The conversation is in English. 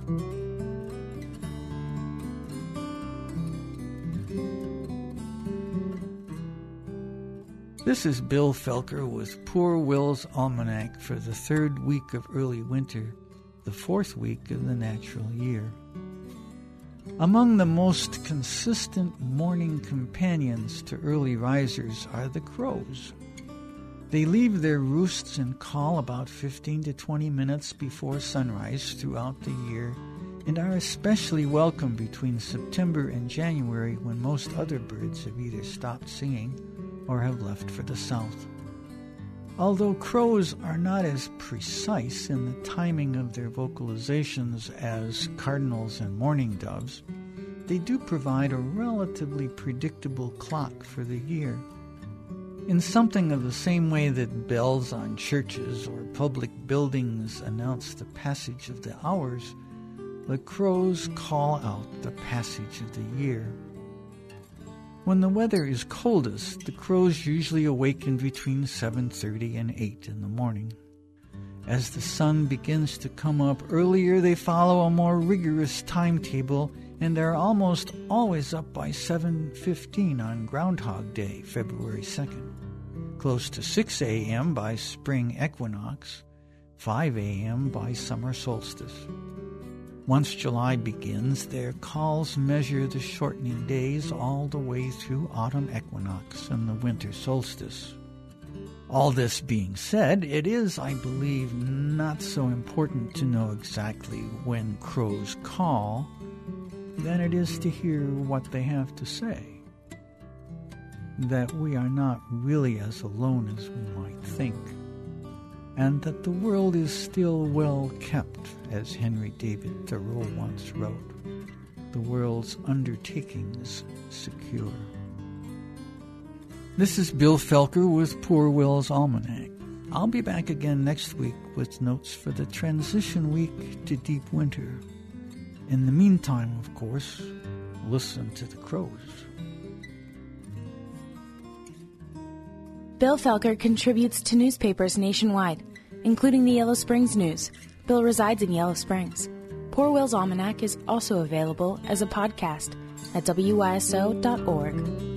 This is Bill Felker with Poor Will's Almanac for the third week of early winter, the fourth week of the natural year. Among the most consistent morning companions to early risers are the crows. They leave their roosts and call about 15 to 20 minutes before sunrise throughout the year and are especially welcome between September and January when most other birds have either stopped singing or have left for the south. Although crows are not as precise in the timing of their vocalizations as cardinals and mourning doves, they do provide a relatively predictable clock for the year. In something of the same way that bells on churches or public buildings announce the passage of the hours, the crows call out the passage of the year. When the weather is coldest, the crows usually awaken between 7:30 and 8 in the morning. As the sun begins to come up earlier, they follow a more rigorous timetable and are almost always up by 7:15 on Groundhog Day, February 2nd, close to 6 a.m. by spring equinox, 5 a.m. by summer solstice. Once July begins, their calls measure the shortening days all the way through autumn equinox and the winter solstice. All this being said, it is, I believe, not so important to know exactly when crows call than it is to hear what they have to say. That we are not really as alone as we might think, and that the world is still well kept, as Henry David Thoreau once wrote, the world's undertakings secure. This is Bill Felker with Poor Will's Almanac. I'll be back again next week with notes for the transition week to deep winter. In the meantime, of course, listen to the crows. Bill Felker contributes to newspapers nationwide, including the Yellow Springs News. Bill resides in Yellow Springs. Poor Will's Almanac is also available as a podcast at wyso.org.